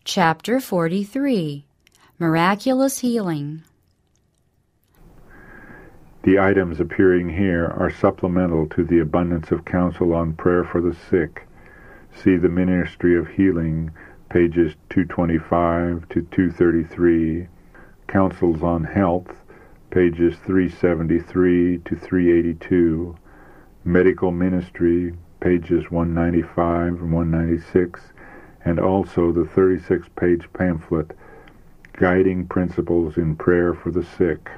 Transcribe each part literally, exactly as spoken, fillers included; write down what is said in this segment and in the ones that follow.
Chapter forty-three. Miraculous Healing. The items appearing here are supplemental to the abundance of counsel on prayer for the sick. See the Ministry of Healing, pages two twenty-five to two thirty-three, Counsels on Health, pages three seventy-three to three eighty-two, Medical Ministry, pages one ninety-five and one ninety-six, and also the thirty-six page pamphlet, Guiding Principles in Prayer for the Sick.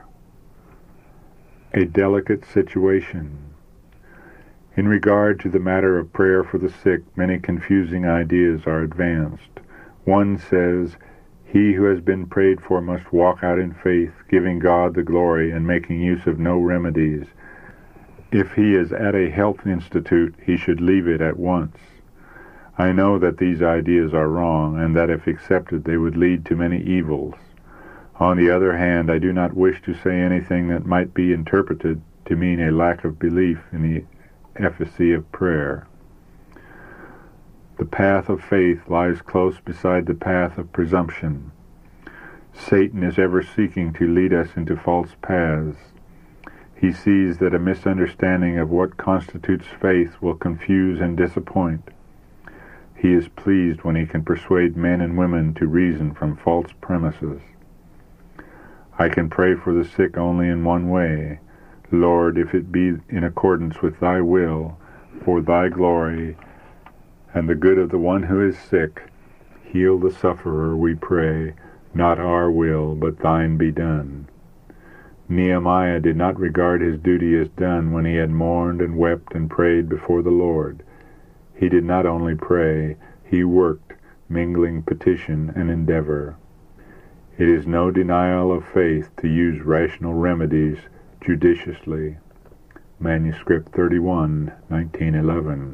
A delicate situation. In regard to the matter of prayer for the sick, many confusing ideas are advanced. One says, he who has been prayed for must walk out in faith, giving God the glory and making use of no remedies. If he is at a health institute, he should leave it at once. I know that these ideas are wrong, and that if accepted they would lead to many evils. On the other hand, I do not wish to say anything that might be interpreted to mean a lack of belief in the efficacy of prayer. The path of faith lies close beside the path of presumption. Satan is ever seeking to lead us into false paths. He sees that a misunderstanding of what constitutes faith will confuse and disappoint. He is pleased when he can persuade men and women to reason from false premises. I can pray for the sick only in one way. Lord, if it be in accordance with thy will, for thy glory, and the good of the one who is sick, heal the sufferer, we pray, not our will, but thine be done. Nehemiah did not regard his duty as done when he had mourned and wept and prayed before the Lord. He did not only pray, he worked, mingling petition and endeavor. It is no denial of faith to use rational remedies judiciously. Manuscript thirty-one, nineteen eleven.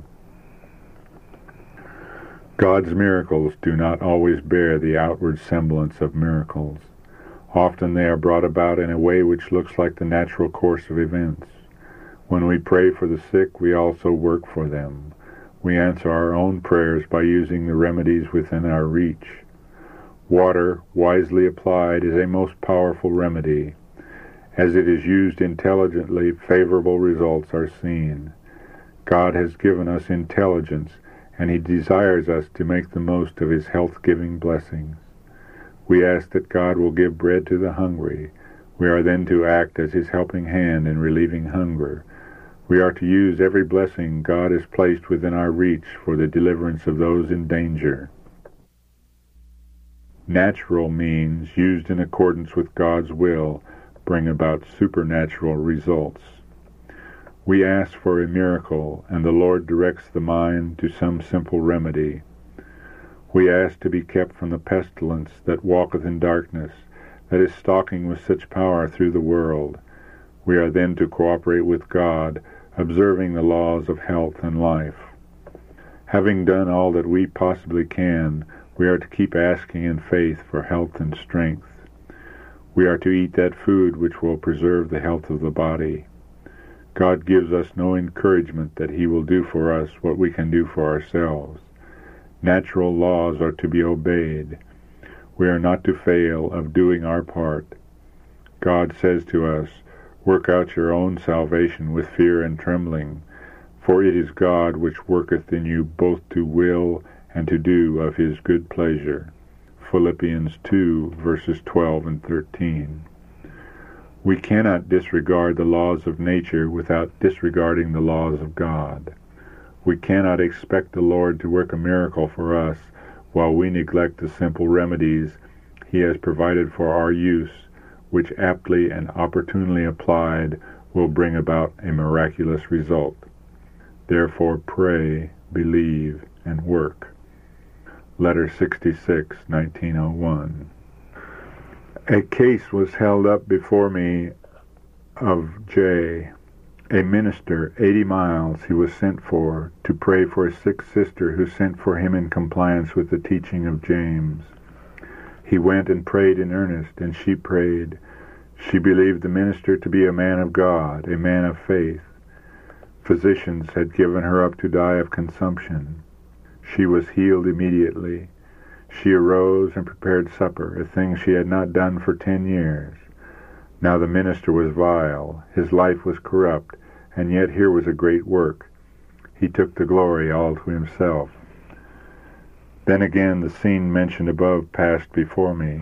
God's miracles do not always bear the outward semblance of miracles. Often they are brought about in a way which looks like the natural course of events. When we pray for the sick, we also work for them. We answer our own prayers by using the remedies within our reach. Water, wisely applied, is a most powerful remedy. As it is used intelligently, favorable results are seen. God has given us intelligence, and he desires us to make the most of his health-giving blessings. We ask that God will give bread to the hungry. We are then to act as his helping hand in relieving hunger. We are to use every blessing God has placed within our reach for the deliverance of those in danger. Natural means, used in accordance with God's will, bring about supernatural results. We ask for a miracle, and the Lord directs the mind to some simple remedy. We ask to be kept from the pestilence that walketh in darkness, that is stalking with such power through the world. We are then to cooperate with God, observing the laws of health and life. Having done all that we possibly can, we are to keep asking in faith for health and strength. We are to eat that food which will preserve the health of the body. God gives us no encouragement that he will do for us what we can do for ourselves. Natural laws are to be obeyed. We are not to fail of doing our part. God says to us, work out your own salvation with fear and trembling, for it is God which worketh in you both to will and to do of his good pleasure. Philippians two, verses twelve and thirteen. We cannot disregard the laws of nature without disregarding the laws of God. We cannot expect the Lord to work a miracle for us while we neglect the simple remedies he has provided for our use, which aptly and opportunely applied will bring about a miraculous result. Therefore pray, believe, and work. Letter sixty-six, nineteen oh one. A case was held up before me of J., a minister, eighty miles he was sent for, to pray for a sick sister who sent for him in compliance with the teaching of James. He went and prayed in earnest, and she prayed. She believed the minister to be a man of God, a man of faith. Physicians had given her up to die of consumption. She was healed immediately. She arose and prepared supper, a thing she had not done for ten years. Now the minister was vile, his life was corrupt, and yet here was a great work. He took the glory all to himself. Then again the scene mentioned above passed before me.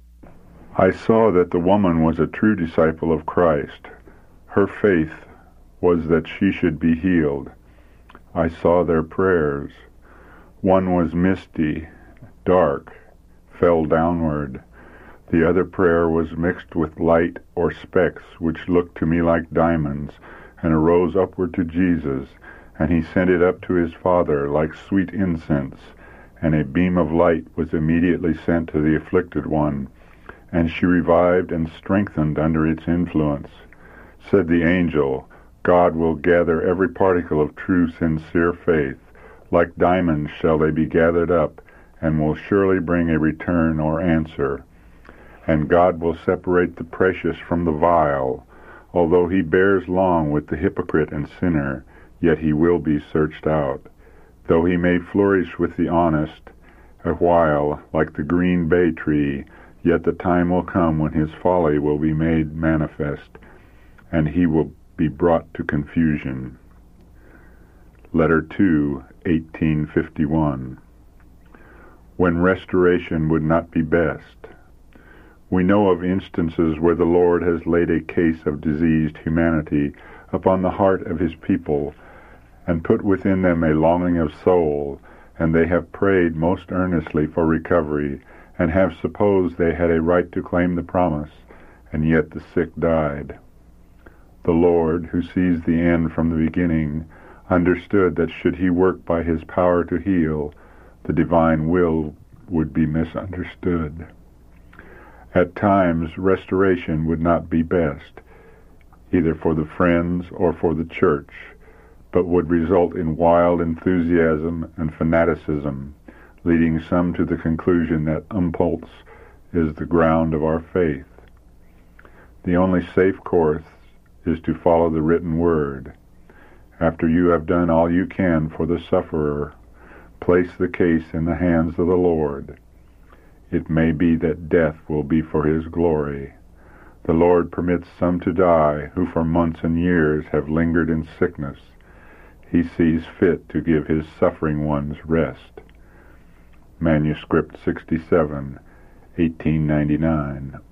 I saw that the woman was a true disciple of Christ. Her faith was that she should be healed. I saw their prayers. One was misty, dark, fell downward. The other prayer was mixed with light or specks, which looked to me like diamonds, and arose upward to Jesus, and he sent it up to his Father like sweet incense, and a beam of light was immediately sent to the afflicted one, and she revived and strengthened under its influence. Said the angel, God will gather every particle of true, sincere faith. Like diamonds shall they be gathered up, and will surely bring a return or answer. And God will separate the precious from the vile. Although he bears long with the hypocrite and sinner, yet he will be searched out. Though he may flourish with the honest a while, like the green bay tree, yet the time will come when his folly will be made manifest, and he will be brought to confusion. Letter two, eighteen fifty-one. When restoration would not be best. We know of instances where the Lord has laid a case of diseased humanity upon the heart of his people, and put within them a longing of soul, and they have prayed most earnestly for recovery, and have supposed they had a right to claim the promise, and yet the sick died. The Lord, who sees the end from the beginning, understood that should he work by his power to heal, the divine will would be misunderstood. At times, restoration would not be best, either for the friends or for the church, but would result in wild enthusiasm and fanaticism, leading some to the conclusion that impulse is the ground of our faith. The only safe course is to follow the written word. After you have done all you can for the sufferer, place the case in the hands of the Lord. It may be that death will be for his glory. The Lord permits some to die who for months and years have lingered in sickness. He sees fit to give his suffering ones rest. Manuscript sixty-seven, eighteen ninety-nine.